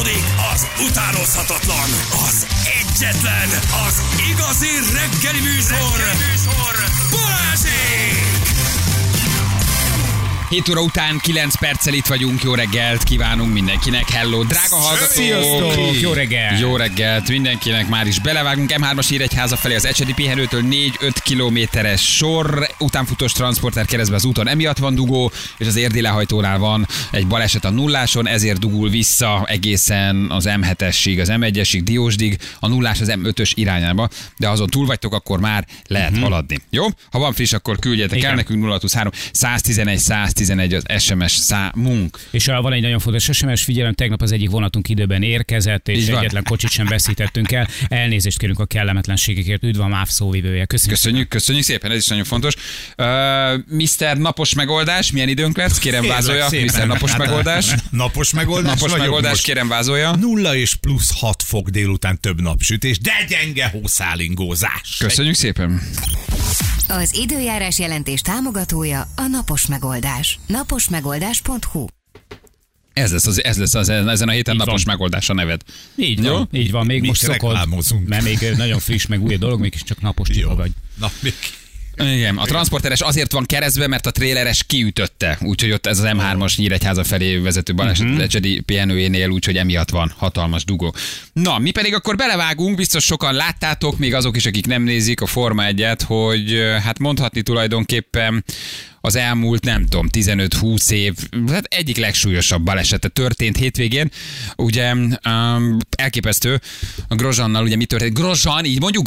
Folytatódik az utánozhatatlan, az egyetlen, az igazi reggeli műsor, Balázsék! 7 óra után 9 perccel itt vagyunk, jó reggelt kívánunk mindenkinek, hello, drága hallgatók! Sziasztok! Jó reggelt! Jó reggelt mindenkinek, már is belevágunk M3-as Nyíregyháza felé az Ecsedi pihenőtől 4-5 kilométeres sor, utánfutós transporter keresztbe az úton, emiatt van dugó, és az érdi lehajtónál van egy baleset a nulláson, ezért dugul vissza egészen az M7-esig, az M1-esig, Diósdig, a nullás az M5-ös irányába, de ha azon túl vagytok, akkor már lehet haladni. Jó? Ha van friss, akkor küldjetek el nekünk 0623 111 111 az SMS számunk. És van egy nagyon fontos SMS, figyelem, tegnap az egyik vonatunk időben érkezett, és egyetlen kocsit sem veszítettünk el. Elnézést kérünk a kellemetlenségekért, üdv a MÁV szóvivője. Köszönjük szépen, ez is nagyon fontos. Mr. Napos megoldás, milyen időnk lesz? Kérem vázolja. Mr. Napos megoldás. Napos megoldás. Napos megoldás, kérem vázolja. 0 és plusz 6 fok délután, több napsütés, de gyenge hószálingózás. Köszönjük szépen. Az időjárás jelentés támogatója a Napos Megoldás. Naposmegoldás.hu. Ez lesz ezen a héten napos megoldás a neved. Így van, még most szokod, mert még nagyon friss, meg új dolog, mégis csak napos csipa vagy. Na, még. Igen, a transporteres azért van keresztbe, mert a tréleres kiütötte, úgyhogy ott ez az M3-as Nyíregyháza felé vezető baleset az Ecsedi pihenőjénél, úgyhogy emiatt van hatalmas dugó. Na, mi pedig akkor belevágunk, biztos sokan láttátok, még azok is, akik nem nézik a Forma 1-et, hogy hát mondhatni tulajdonképpen az elmúlt, nem tudom, 15-20 év, hát egyik legsúlyosabb balesete történt hétvégén. Ugye elképesztő a Grosjeannal, ugye mi történt? Grosjean, így mondjuk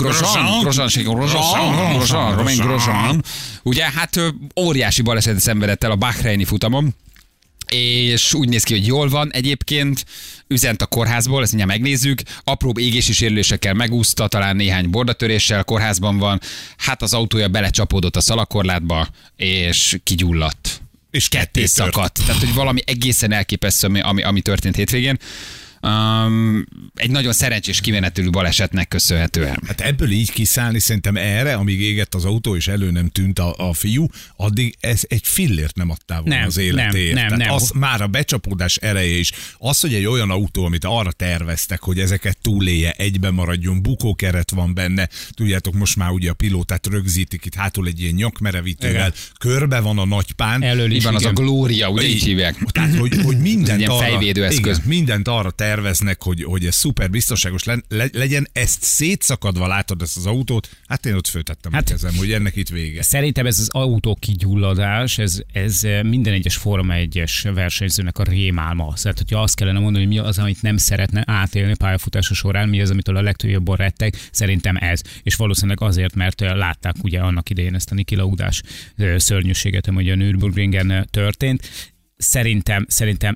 Grosjean. Ugye hát óriási balesetet szenvedett el a bahreini futamon, és úgy néz ki, hogy jól van egyébként, üzent a kórházból, ezt mindjárt megnézzük, apróbb égési sérülésekkel megúszta, talán néhány bordatöréssel, kórházban van, hát az autója belecsapódott a szalakorlátba, és kigyulladt. És ketté szakadt. Tehát, hogy valami egészen elképesztő, ami történt hétvégén. Egy nagyon szerencsés kimenetülő balesetnek köszönhetően. Hát ebből így kiszállni szerintem erre, amíg égett az autó és elő nem tűnt a fiú, addig ez egy fillért nem adtál volna az életéért. Nem. Az már a becsapódás ereje is. Az, hogy egy olyan autó, amit arra terveztek, hogy ezeket túlélje, egyben maradjon, bukókeret van benne, tudjátok, most már ugye a pilótát rögzítik, itt hátul egy ilyen nyakmerevítővel, körbe van a nagypán. Elől is van az a Glória, ugye így hívják. Tehát, hogy mindent arra terveznek, hogy ez szuper biztonságos legyen, ezt szétszakadva látod ezt az autót, hát én ott föltettem a kezem, hogy ennek itt vége. Szerintem ez az autó kigyulladás, ez minden egyes Forma 1-es versenyzőnek a rémálma. Szóval, hogyha azt kellene mondani, hogy mi az, amit nem szeretne átélni pályafutása során, mi az, amitől a legtöbbjobban retteg, szerintem ez. És valószínűleg azért, mert látták ugye annak idején ezt a Niki Laudás szörnyűséget, hogy a Nürburgringen történt. Szerintem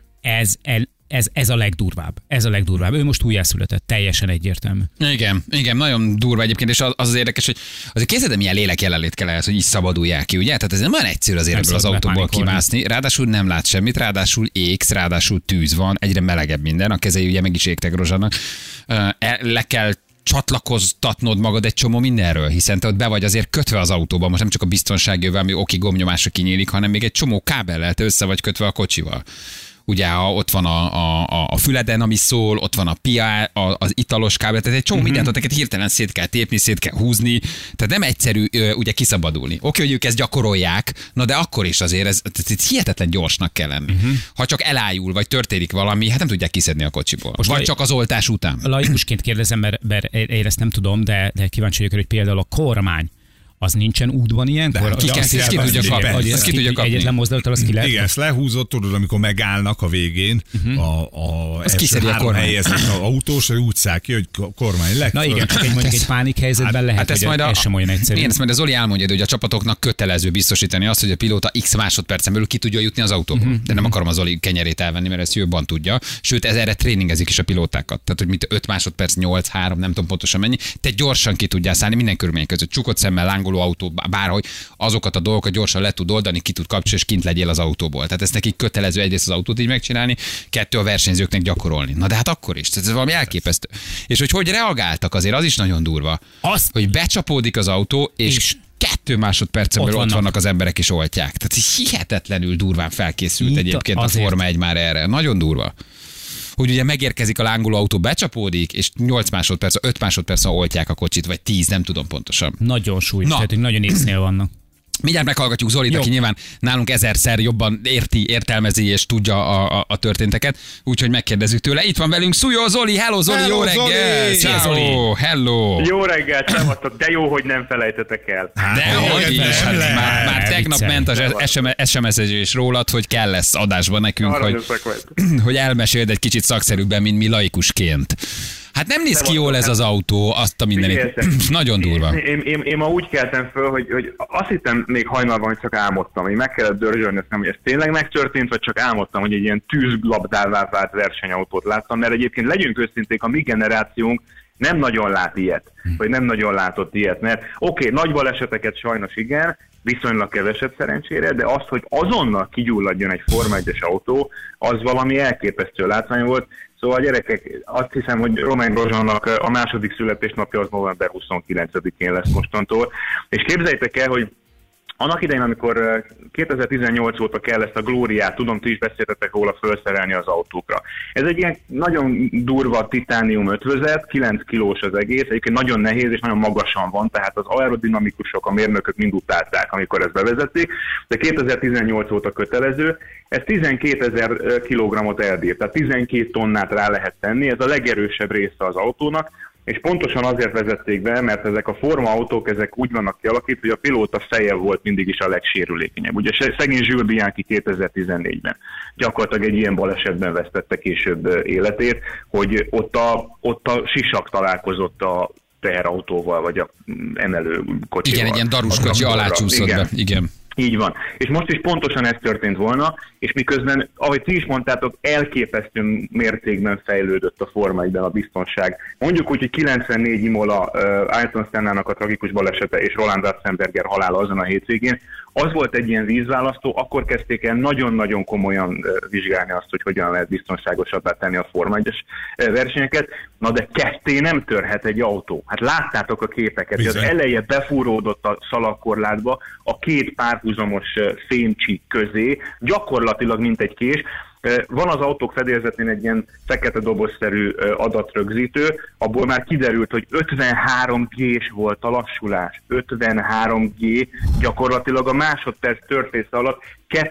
ez a legdurvább. Ez a legdurvább. Ő most újjászületett, teljesen egyértelmű. Igen, nagyon durva egyébként, és az érdekes, hogy azért képzeld, milyen lélek jelenlét kell ehhez, hogy így szabadulják ki, ugye? Tehát ez nem olyan egyszerű azért ebből az autóból kimászni. Ráadásul nem lát semmit, ráadásul égsz, ráadásul tűz van, egyre melegebb minden, a kezei ugye meg is égtek Grosjeannak. Le kell csatlakoztatnod magad egy csomó mindenről, hiszen te ott be vagy azért kötve az autóban, most nem csak a biztonságjövel, ami gombnyomásra kinyílik, hanem még egy csomó kábellel te össze vagy kötve a kocsival. Ugye ott van a füleden, ami szól, ott van a pia, az italos kábel, tehát egy csomó mindent, ott hirtelen szét kell tépni, szét kell húzni, tehát nem egyszerű ugye kiszabadulni. Oké, hogy ők ezt gyakorolják, na de akkor is azért ez hihetetlen gyorsnak kell lenni. Ha csak elájul, vagy történik valami, hát nem tudják kiszedni a kocsiból. Most vagy csak az oltás után. Laikusként kérdezem, mert én ezt nem tudom, de kíváncsi vagyok, hogy például a kormány, az nincsen útban ilyenkor? Ki tudja kapni. Egyetlen mozdulattal az ki lehet? Igen, ezt lehúzott, tudod, amikor megállnak a végén, az első három helyezett az autós, úgy száll ki, hogy kormány Na igen, csak egy pánik helyzetben lehet, hogy ez sem olyan egyszerű. Én ezt majd az Zoli elmondja, hogy a csapatoknak kötelező biztosítani azt, hogy a pilóta x másodpercen belül ki tudja jutni az autóba. De nem akarom az Zoli kenyerét elvenni, mert ezt jobban tudja. Sőt, ez erre tréningezik is a pilótákat. Tehát, hogy 5 másodperc, 8, 3, nem tudom pontosan mennyi. Te gyorsan ki tudjál szállni minden körülmények között. Csukott szemmel, autó, bárhogy azokat a dolgokat gyorsan le tud oldani, ki tud kapcsolni, és kint legyél az autóból. Tehát ezt nekik kötelező egyrészt az autót így megcsinálni, kettő a versenyzőknek gyakorolni. Na de hát akkor is, ez valami elképesztő. És hogy reagáltak azért, az is nagyon durva. Hogy becsapódik az autó, és 2 másodpercen belül ott vannak az emberek és oltják. Tehát hihetetlenül durván felkészült egyébként a Forma 1 már erre. Nagyon durva. hogy ugye megérkezik a lángoló autó, becsapódik, és 8 másodperc, 5 másodperc oltják a kocsit, vagy 10, nem tudom pontosan. Nagyon súlyos, tehát hogy nagyon észnél vannak. Mindjárt meghallgatjuk Zolit, aki nyilván nálunk 1000-szer jobban értelmezi és tudja a történteket, úgyhogy megkérdezzük tőle. Itt van velünk Szújó Zoli, hello Zoli, jó reggel! Szia Zoli! Hello! Jó reggel, szevasztok, de jó, hogy nem felejtetek el. Dehogy is, már tegnap ment az SMS-ezés rólad, hogy kell lesz adásban nekünk, hogy elmeséld egy kicsit szakszerűbben, mint mi laikusként. Hát nem néz ki jól ez az autó, azt a mindenit. Nagyon durva. Én ma úgy keltem föl, hogy azt hittem még hajnalban, hogy csak álmodtam, hogy meg kellett dörzsölni, hogy ez tényleg megtörtént, vagy csak álmodtam, hogy egy ilyen tűzlabdává vált versenyautót láttam, mert egyébként legyünk őszinték, a mi generációnk nem nagyon lát ilyet, vagy nem nagyon látott ilyet, mert oké, nagy baleseteket sajnos igen, viszonylag keveset szerencsére, de az, hogy azonnal kigyulladjon egy Forma 1-es autó, az valami elképesztő látvány volt. Szóval gyerekek, azt hiszem, hogy Romain Grosjeannak a második születésnapja az november 29-én lesz mostantól. És képzeljétek el, hogy annak idején, amikor 2018 óta kell ezt a Glóriát, tudom, ti is beszéltetek róla, felszerelni az autókra. Ez egy ilyen nagyon durva titánium ötvözet, 9 kilós az egész, egyébként nagyon nehéz és nagyon magasan van, tehát az aerodinamikusok, a mérnökök mind utálták, amikor ezt bevezették, de 2018 óta kötelező, ez 12 000 kilogramot elbír, tehát 12 tonnát rá lehet tenni, ez a legerősebb része az autónak, és pontosan azért vezették be, mert ezek a forma autók, ezek úgy vannak kialakítva, hogy a pilóta feje volt mindig is a legsérülékenyebb. Ugye szegény Jules Bianchi 2014-ben gyakorlatilag egy ilyen balesetben vesztette később életét, hogy ott a sisak találkozott a teherautóval, vagy a emelő kocsival. Igen, egy ilyen darus kocsi alá csúszott be. Igen. Így van. És most is pontosan ez történt volna, és miközben, ahogy ti is mondtátok, elképesztő mértékben fejlődött a Forma 1-ben a biztonság. Mondjuk úgy, hogy 94 Imola, Ayrton Sennának a tragikus balesete és Roland Ratzenberger halála azon a hétvégén, az volt egy ilyen vízválasztó, akkor kezdték el nagyon-nagyon komolyan vizsgálni azt, hogy hogyan lehet biztonságosabbá tenni a Forma 1-es versenyeket. Na de ketté nem törhet egy autó. Hát láttátok a képeket, hogy az eleje befúródott a szalagkorlátba, a két párhuzamos fémcsík közé, gyakorlatilag mint egy kés. Van az autók fedélzetén egy ilyen fekete dobozszerű adatrögzítő, abból már kiderült, hogy 53 G-s volt a lassulás. 53 G, gyakorlatilag a másodperc történése alatt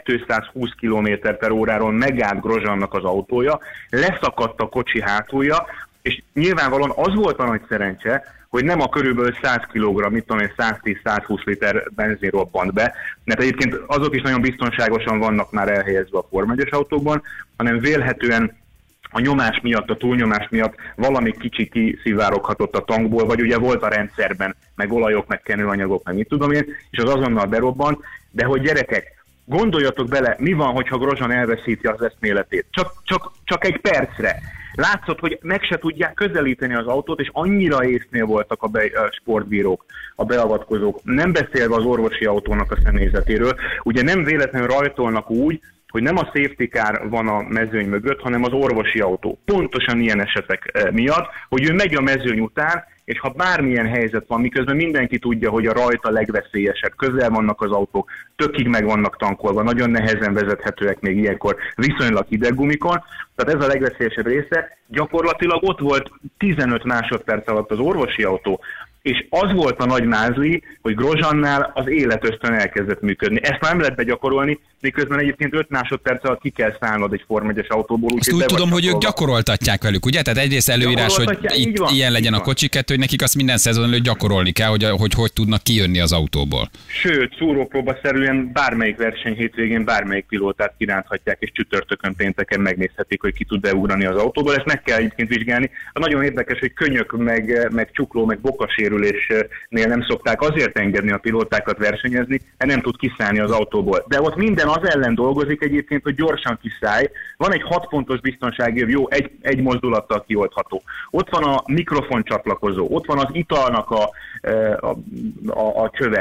220 km/h-ról megállt Grosjeannak az autója, leszakadt a kocsi hátulja, és nyilvánvalóan az volt a nagy szerencse, hogy nem a körülbelül 100 kg, mit tudom én, 110-120 liter benzin robbant be, mert egyébként azok is nagyon biztonságosan vannak már elhelyezve a Forma 1-es autókban, hanem vélhetően a nyomás miatt, a túlnyomás miatt valami kicsi kiszivároghatott a tankból, vagy ugye volt a rendszerben, meg olajok, meg kenőanyagok, meg mit tudom én, és az azonnal berobbant, de hogy gyerekek, gondoljatok bele, mi van, hogyha Grosjean elveszíti az eszméletét? Csak egy percre. Látszott, hogy meg se tudják közelíteni az autót, és annyira észnél voltak a sportbírók, a beavatkozók, nem beszélve az orvosi autónak a személyzetéről. Ugye nem véletlenül rajtolnak úgy, hogy nem a safety car van a mezőny mögött, hanem az orvosi autó. Pontosan ilyen esetek miatt, hogy ő megy a mezőny után, és ha bármilyen helyzet van, miközben mindenki tudja, hogy a rajta legveszélyesebb, közel vannak az autók, tökig meg vannak tankolva, nagyon nehezen vezethetőek még ilyenkor viszonylag hideg gumikon, tehát ez a legveszélyesebb része, gyakorlatilag ott volt 15 másodperc alatt az orvosi autó, és az volt a nagy mázli, hogy Grosjeannál az életösztön elkezdett működni. Ezt már nem lehet begyakorolni, miközben egyébként 5 másodperc alatt ki kell szállnod egy Forma 1-es autóból. Azt úgy tudom, hogy ők gyakoroltatják velük, ugye? Tehát egyrészt előírás, hogy itt ilyen legyen a kocsi, kettő, hogy nekik azt minden szezon előtt gyakorolni kell, hogy tudnak kijönni az autóból. Sőt, szúrópróbaszerűen bármelyik verseny hétvégén bármelyik pilótát kiránthatják, és csütörtökön, pénteken megnézhetik, hogy ki tud beugrani az autóból. Ezt meg kell egyébként vizsgálni. Nagyon érdekes, hogy könyök, meg csukló, meg bokasérülésnél nem szokták azért engedni a pilótákat versenyezni, mert nem tud kiszállni az autóból. De ott minden az ellen dolgozik egyébként, hogy gyorsan kiszállj. Van egy 6 pontos biztonsági öv, jó, egy mozdulattal kioldható. Ott van a mikrofon csatlakozó, ott van az italnak a csöve.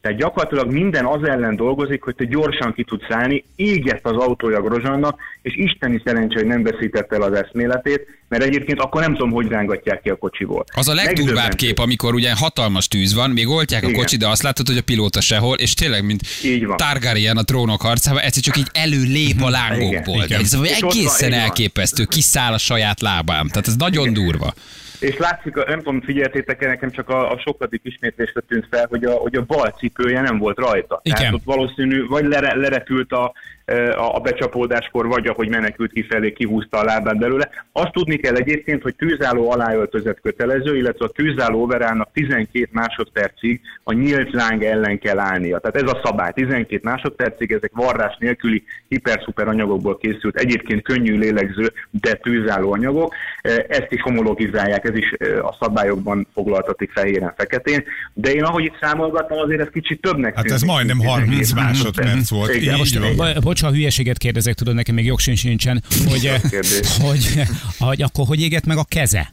Tehát gyakorlatilag minden az ellen dolgozik, hogy te gyorsan ki tudsz állni, égett az autója Grosjeannak, és isteni szerencsé, hogy nem veszítette el az eszméletét, mert egyébként akkor nem tudom, hogy rángatják ki a kocsiból. Az a legdurvább kép, amikor ugye hatalmas tűz van, még oltják a kocsit, de azt látod, hogy a pilóta sehol, és tényleg, mint Targaryen a Trónok harcában, egyszer csak így előlép a lángokból. Ez egészen elképesztő, kiszáll a saját lábám. Tehát ez nagyon durva. És látszik, nem tudom, figyeltétek-e, nekem csak a sokadik ismétlésre tűnt fel, hogy a bal cipője nem volt rajta. Igen. Tehát ott valószínű, vagy lerepült a becsapódáskor, vagy ahogy menekült kifelé, kihúzta a lábát belőle. Azt tudni kell egyébként, hogy tűzálló aláöltözet kötelező, illetve a tűzálló overának 12 másodpercig a nyílt láng ellen kell állnia. Tehát ez a szabály, 12 másodpercig, ezek varrás nélküli hiper-szuper anyagokból készült, egyébként könnyű lélegző, de tűzálló anyagok. Ezt is homologizálják, ez is a szabályokban foglaltatik fehéren-feketén. De én ahogy itt számolgattam, azért ez kicsit többnek tűnik. Hát ez majdnem 30 másodperc volt. Igen, Bocs, ha hülyeséget kérdezek, tudod, nekem még jogsincs nincsen, hogy akkor hogy égett meg a keze?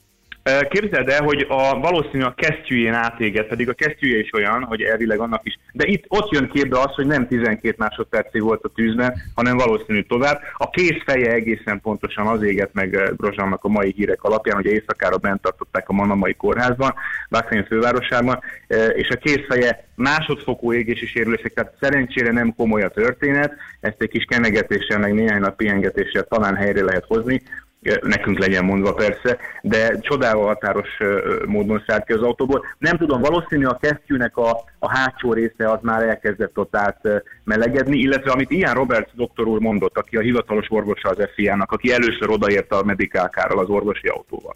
Képzeld el, hogy valószínű a kesztyűjén átégett, pedig a kesztyűje is olyan, hogy elvileg annak is. De ott jön képbe az, hogy nem 12 másodpercig volt a tűzben, hanem valószínű tovább. A kézfeje egészen pontosan az égett meg Grosjeannak a mai hírek alapján, hogy éjszakára bent tartották a Manamai kórházban, Bahrein fővárosában, és a kézfeje másodfokú égési sérülések, tehát szerencsére nem komoly a történet, ezt egy kis kenegetéssel, meg néhány nap pihengetéssel talán helyre lehet hozni, nekünk legyen mondva persze, de csodával határos módon szállt ki az autóból. Nem tudom, valószínű a kesztyűnek a hátsó része az már elkezdett ott átmelegedni, illetve amit Ian Roberts doktor úr mondott, aki a hivatalos orvosa az FIA-nak, aki először odaért a Medical Car-ral, az orvosi autóval.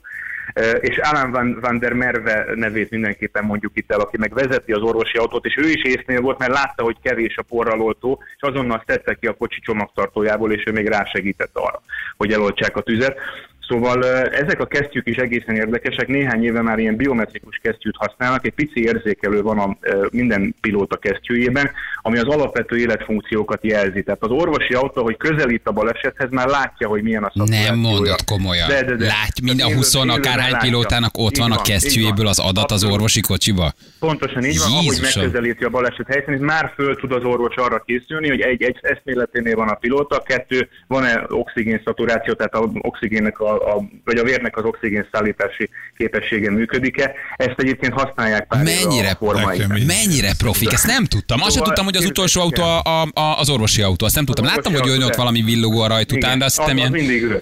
És Alan van der Merwe nevét mindenképpen mondjuk itt el, aki meg vezeti az orvosi autót, és ő is észnél volt, mert látta, hogy kevés a porraloltó, és azonnal szedte ki a kocsi csomagtartójából, és ő még rásegített arra, hogy eloltsák a tüzet. Szóval ezek a kesztyűk is egészen érdekesek, néhány éve már ilyen biometrikus kesztyűt használnak, egy pici érzékelő van a minden pilóta kesztyűjében, ami az alapvető életfunkciókat jelzi. Tehát az orvosi autó, hogy közelít a balesethez, már látja, hogy milyen a szaturációja. Nem mondod komolyan. De. Látj, minden 20 akárhány pilótának ott van a kesztyűjéből az adat az orvosi kocsiba. Pontosan így van, ahogy megközelíti a baleset helyszínét, már föl tud az orvos arra készülni, hogy egy eszméleténél van a pilóta, 2, van-e oxigén szaturáció, tehát a oxigénnek vagy a vérnek az oxigén szállítási képessége működik-e. Ezt egyébként használják pár a formáig. Mennyire profik, ezt nem tudtam. Azt sem tudtam, hogy az utolsó autó az orvosi autó. Azt nem tudtam. Láttam, hogy jön ott valami villogó a rajt után, de azt hittem ilyen...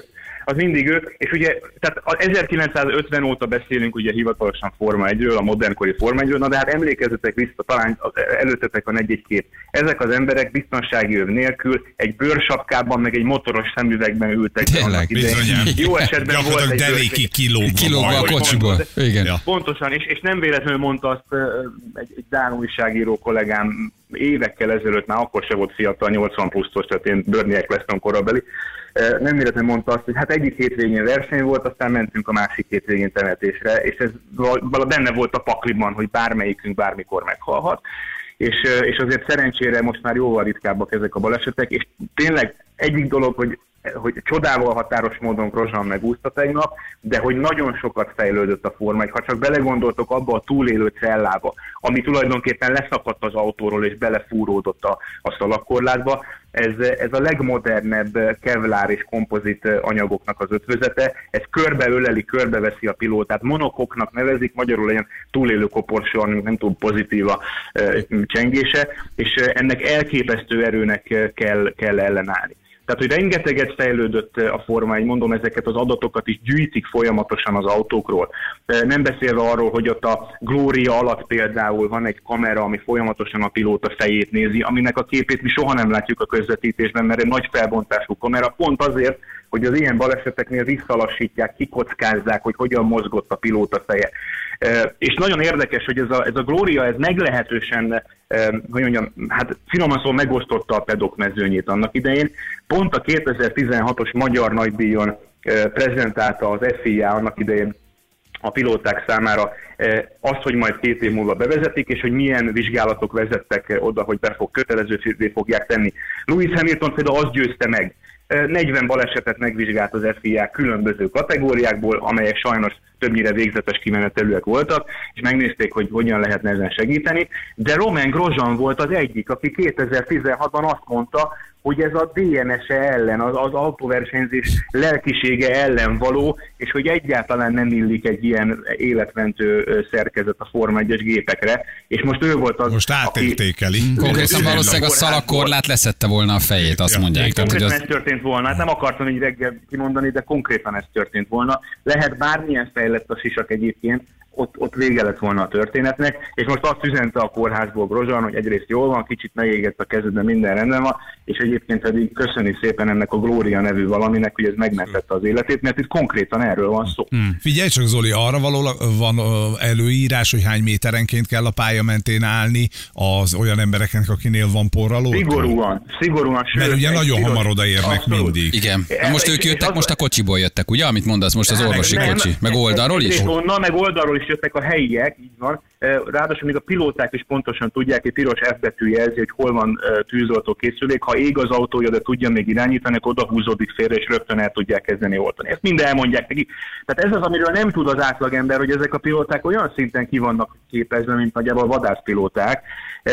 Az mindig ő, és ugye, tehát 1950 óta beszélünk ugye hivatalosan Forma 1-ről, a modernkori Forma 1-ről, na de hát emlékezzetek vissza, talán előttetek van egy kép. Ezek az emberek biztonsági öv nélkül egy bőrsapkában, meg egy motoros szemüvegben ültek. Tényleg, bizonyán. Jó esetben volt egy deréki kilógva a kocsiból. Igen. Pontosan, és nem véletlenül mondta azt egy dán újságíró kollégám évekkel ezelőtt, már akkor se volt fiatal, 80 pluszos, tehát én Bernie Eccleston korabeli, nem véletlenül mondta azt, hogy hát egyik hétvégén verseny volt, aztán mentünk a másik hétvégén temetésre, és ez benne volt a pakliban, hogy bármelyikünk bármikor meghalhat. És azért szerencsére most már jóval ritkábbak ezek a balesetek, és tényleg egyik dolog, hogy csodával határos módon Grosjean megúszta tegnap, de hogy nagyon sokat fejlődött a Forma 1. Ha csak belegondoltok abba a túlélő cellába, ami tulajdonképpen leszakadt az autóról és belefúródott a szalagkorlátba, ez a legmodernebb kevlár és kompozit anyagoknak az ötvözete, ez körbeöleli, körbeveszi a pilótát, monokoknak nevezik, magyarul ilyen túlélő koporsó, nem túl pozitív a csengése, és ennek elképesztő erőnek kell ellenállni. Tehát, hogy rengeteget fejlődött a Forma 1, mondom, ezeket az adatokat is gyűjtik folyamatosan az autókról. Nem beszélve arról, hogy ott a Gloria alatt például van egy kamera, ami folyamatosan a pilóta fejét nézi, aminek a képét mi soha nem látjuk a közvetítésben, mert egy nagy felbontású kamera, pont azért, hogy az ilyen baleseteknél visszalassítják, kikockázzák, hogy hogyan mozgott a pilóta feje. És nagyon érdekes, hogy ez a Gloria, ez meglehetősen, hogy mondjam, hát finoman szóval megosztotta a pedok mezőnyét annak idején. Pont a 2016-os magyar nagydíjon prezentálta az FIA annak idején a pilóták számára azt, hogy majd 2 év múlva bevezetik, és hogy milyen vizsgálatok vezettek oda, hogy kötelezővé fogják tenni. Lewis Hamilton például azt győzte meg 40 balesetet megvizsgált az FIA különböző kategóriákból, amelyek sajnos többnyire végzetes kimenetelőek voltak, és megnézték, hogy hogyan lehetne ezen segíteni. De Romain Grosjean volt az egyik, aki 2016-ban azt mondta, hogy ez a DNS-e ellen, az autóversenyzés lelkisége ellen való, és hogy egyáltalán nem illik egy ilyen életmentő szerkezet a Forma 1-es gépekre, és most ő volt az, most átértékeli. Konkrétan valószínűleg a szalagkorlát leszette volna a fejét, azt mondják. Konkrétan ez történt volna, hát nem akartam így reggel kimondani, de konkrétan ez történt volna. Lehet bármilyen fejlett a sisak egyébként, ott vége lett volna a történetnek, és most azt üzente a kórházból Grosjean, hogy egyrészt jól van, kicsit megégett a kezedben, minden rendben van, és egyébként pedig köszöni szépen ennek a Gloria nevű valaminek, hogy ez megmentette az életét, mert itt konkrétan erről van szó. Figyelj csak, Zoli, arra van előírás, hogy hány méterenként kell a pálya mentén állni az olyan embereknek, akinél van porraló? Szigorúan. Mert ugye nagyon hamar odaérnek mindig. Igen. Most ők jöttek, most a kocsiból jöttek, ugye, amit mondasz, most az orvosi kocsi, meg oldalról is? Meg oldalról is jöttek a helyiek, így van. Ráadásul még a pilóták is pontosan tudják, hogy piros F betű jelzi, hogy hol van tűzoltó készülék. Ha ég az autója, de tudja még irányítani, akkor oda húzódik félre, és rögtön el tudják kezdeni oltani. Ezt mind elmondják neki. Tehát ez az, amiről nem tud az átlagember, hogy ezek a pilóták olyan szinten ki vannak képezve, mint nagyjából vadászpilóták,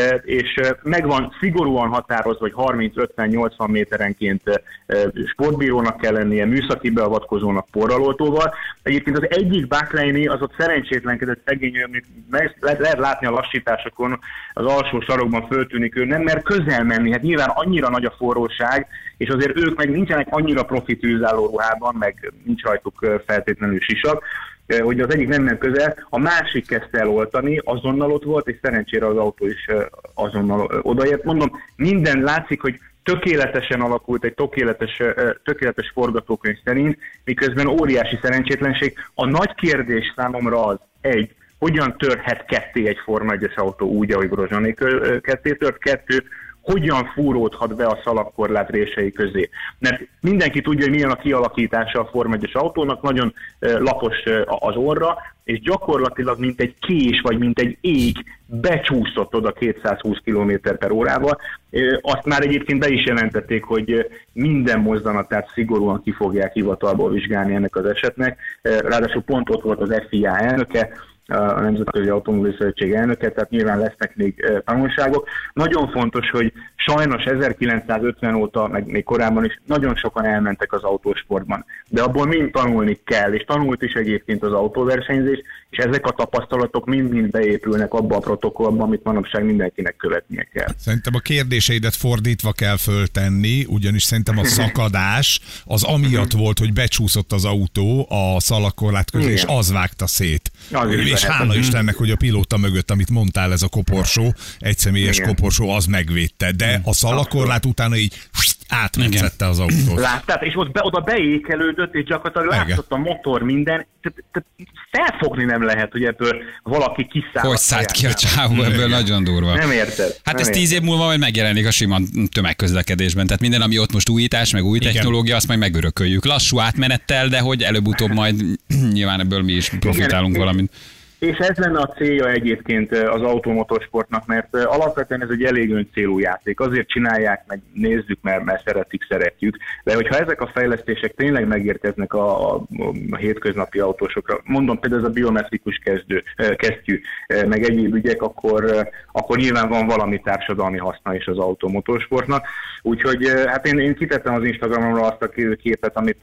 és megvan szigorúan határozva, hogy 30-50-80 méterenként sportbírónak kell lennie, műszaki beavatkozónak, porraloltóval. Egyébként az egyik Buckley az ott szerencsétlenkedett szegény, lehet látni a lassításokon, az alsó sarokban föltűnik, ő nem mer közel menni, hát nyilván annyira nagy a forróság, és azért ők meg nincsenek annyira profi tűzálló ruhában, meg nincs rajtuk feltétlenül sisak, hogy az egyik nem ment közel, a másik kezdte el oltani, azonnal ott volt, és szerencsére az autó is azonnal odaért. Mondom, minden látszik, hogy tökéletesen alakult, egy tökéletes forgatókönyv szerint, miközben óriási szerencsétlenség. A nagy kérdés számomra az, hogyan törhet ketté egy Forma 1-es autó úgy, ahogy Grosjeané ketté tört, 2, hogyan fúródhat be a szalagkorlát rései közé. Mert mindenki tudja, hogy milyen a kialakítása a Forma 1-es autónak, nagyon lapos az orra, és gyakorlatilag mint egy kés, vagy mint egy ég becsúszott oda 220 km/h-val. Azt már egyébként be is jelentették, hogy minden mozzanatát szigorúan ki fogják hivatalból vizsgálni ennek az esetnek. Ráadásul pont ott volt az FIA elnöke, a Nemzetközi Automóbil Szövetség elnöke, tehát nyilván lesznek még tanulságok. Nagyon fontos, hogy sajnos 1950 óta, meg még korábban is nagyon sokan elmentek az autósportban, de abból mind tanulni kell, és tanult is egyébként az autóversenyzés, és ezek a tapasztalatok mind-mind beépülnek abba a protokollba, amit manapság mindenkinek követnie kell. Szerintem a kérdéseidet fordítva kell föltenni, ugyanis szerintem a szakadás az amiatt volt, hogy becsúszott az autó a szalagkorlát közé, és az vágta szét. És hála Istennek, hogy a pilóta mögött, amit mondtál, ez a koporsó, egyszemélyes koporsó, az megvédte, de a szalagkorlát utána így átmetszette az autót. Láttad, és oda beékelődött, és gyakorlatilag látszott a motor minden. Felfogni nem lehet, hogy ebből valaki kiszáll. Hogy szállt ki a csávó, ebből nagyon durva. Nem érted. Hát ez 10 év múlva majd megjelenik a sima tömegközlekedésben. Tehát minden, ami ott most újítás, meg új technológia, azt majd megörököljük. Lassú átmenettel, de hogy előbb-utóbb majd nyilván ebből mi is profitálunk valamint. És ez lenne a célja egyébként az automotorsportnak, mert alapvetően ez egy elég öncélú játék. Azért csinálják, meg nézzük, mert szeretjük. De hogyha ezek a fejlesztések tényleg megérkeznek a hétköznapi autósokra, mondom például ez a biometrikus kesztyű, meg egyéb ügyek, akkor nyilván van valami társadalmi haszna is az automotorsportnak. Úgyhogy hát én kitettem az Instagramomra azt a képet, amit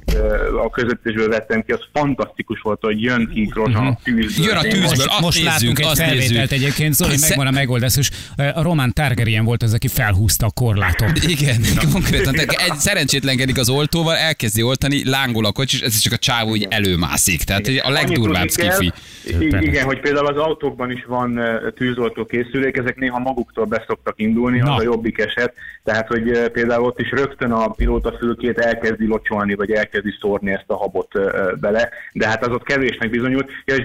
a közvetítésből vettem ki, az fantasztikus volt, hogy jön ki Grosjean a tűzből. Jön a tűzből, most látunk egy felvételt egyébként, Zoli, megvan a megoldás, és a Roman Targaryen volt az, aki felhúzta a korlátot. Igen, konkrétan. Egy szerencsétlenkedik az oltóval, elkezdi oltani, lángol a kocsi, és ez csak a csávó így előmászik. Tehát a legdurvább skifi. Igen, hogy például az autókban is van tűzoltó készülék, ezek néha maguktól beszoktak indulni, az a jobbik eset. Tehát, hogy például ott is rögtön a pilótafülkét elkezdi locsolni, vagy elkezdi szórni ezt a habot bele, de hát az ott kevésnek bizonyult. Ja, és bocsánat,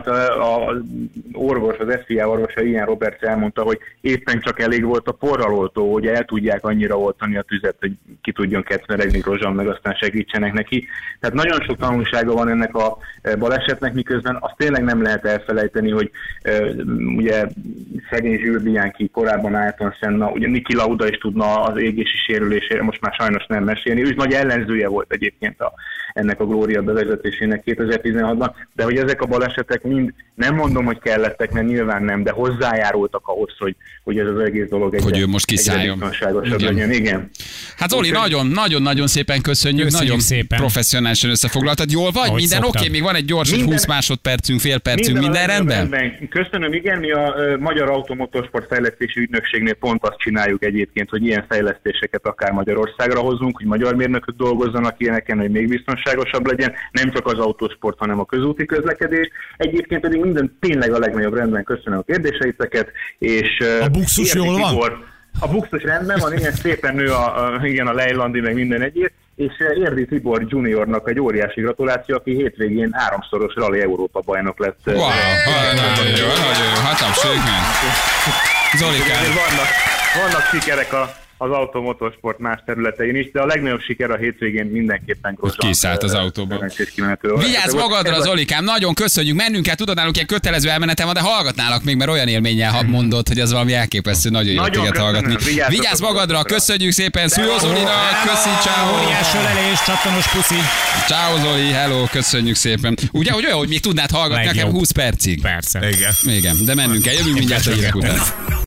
hát az orvos, az FIA orvosa, Ian Roberts elmondta, hogy éppen csak elég volt a porraloltó, hogy el tudják annyira oltani a tüzet, hogy ki tudjon kecmeregni Grosjean, meg aztán segítsenek neki. Tehát nagyon sok tanulsága van ennek a balesetnek, miközben azt tényleg nem lehet elfelejteni, hogy ugye szegény Jules Bianchi, korábban Ayrton Senna, ugye Niki Lauda is tudna az égési sérülésére most már sajnos nem mesélni. Ő is nagy ellenzője volt egyébként ennek a Glória bevezetésének 2016-ban, de hogy ezek a balesetek mind, nem mondom, hogy kellettek, mert nyilván nem, de hozzájárultak ahhoz, hogy ez az egész dolog egyre biztonságosabb legyen. Igen. Hát Zoli, nagyon szépen köszönjük, nagyon szépen professzionálisan összefoglaltad. Jól vagy? Ahogy minden oké? Még van egy gyors 20 másodpercünk, fél percünk, minden rendben? Köszönöm, igen, mi a Magyar Automotorsport Fejlesztési Ügynökségnél pont azt csináljuk egyébként, hogy ilyen fejlesztéseket akár Magyarországra hozunk, hogy magyar mérnökök dolgozzanak ilyeneken, hogy még biztonságosabb legyen, nem csak az autósport, hanem a közúti közlekedés. Egyébként pedig minden tényleg a legnagyobb rendben, köszönöm a kérdéseiteket, és a buxus jól van? A buxus rendben van, igen, szépen nő a Lejlandi, meg minden egyéb, és Érdi Tibor juniornak egy óriási gratuláció, aki hétvégén 3-szoros Rally Európa bajnok lett. Wow, nagyon jó, hát abszolютben. Zolikán. Vannak sikerek az automotorsport más területein is, de a legnagyobb siker a hétvégén mindenképpen Grosjean. Kiszállt az autóból. Vigyázz magadra, Zolikám, nagyon köszönjük, mennünk kell, tudod, nálunk ilyen kötelező elmenetem van, de hallgatnálak még, mert olyan élménnyel mondod, hogy az valami elképesztő, nagyon jó téged hallgatni. Vigyázz magadra, köszönjük szépen, szújó Zolinak, köszi, ciao. Óriás ölelés, csattanos puszi. Ciao Zoli, hello, köszönjük szépen. Ugye, hogy olyan, hogy még tudnád hallgatni nekem 20 percig. Persze. Igen, de mennünk kell, jövünk mindjárt a hírek után.